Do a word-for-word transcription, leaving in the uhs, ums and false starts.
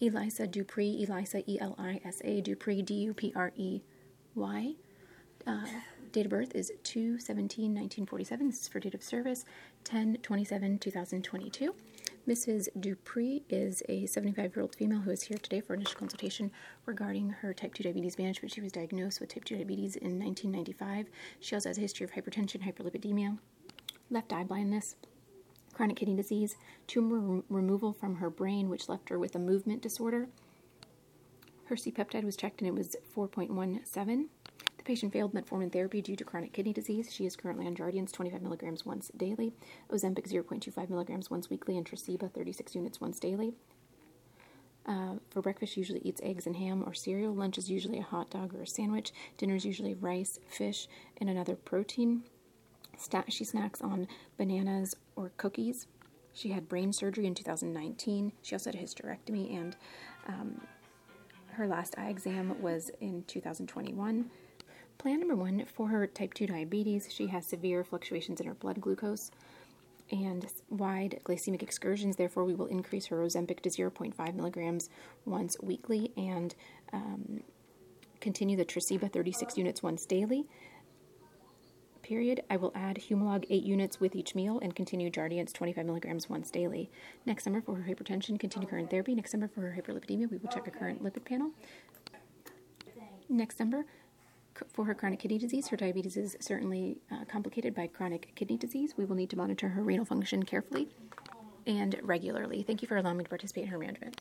Elisa Dupree, Elisa, E L I S A, Dupree, D U P R E Y. Uh, date of birth is two seventeen nineteen forty-seven. This is for date of service, ten twenty-seven two thousand twenty-two. Missus Dupree is a seventy-five-year-old female who is here today for initial consultation regarding her type two diabetes management. She was diagnosed with type two diabetes in nineteen ninety-five. She also has a history of hypertension, hyperlipidemia, left eye blindness, chronic kidney disease, tumor re- removal from her brain, which left her with a movement disorder. Her C-peptide was checked and it was four point one seven. The patient failed metformin therapy due to chronic kidney disease. She is currently on Jardiance twenty-five milligrams once daily, Ozempic zero point two five milligrams once weekly, and Tresiba thirty-six units once daily. Uh, for breakfast, she usually eats eggs and ham or cereal. Lunch is usually a hot dog or a sandwich. Dinner is usually rice, fish, and another protein. Sta- she snacks on bananas or cookies. She had brain surgery in two thousand nineteen. She also had a hysterectomy, and um, her last eye exam was in two thousand twenty-one. Plan number one, for her type two diabetes, she has severe fluctuations in her blood glucose and wide glycemic excursions. Therefore, we will increase her Ozempic to zero point five milligrams once weekly and um, continue the Tresiba thirty-six units once daily. Period. I will add Humalog eight units with each meal and continue Jardiance twenty-five milligrams once daily. Next summer, for her hypertension, continue current therapy. Next summer, for her hyperlipidemia, we will check a current lipid panel. Next summer, for her chronic kidney disease, her diabetes is certainly uh, complicated by chronic kidney disease. We will need to monitor her renal function carefully and regularly. Thank you for allowing me to participate in her management.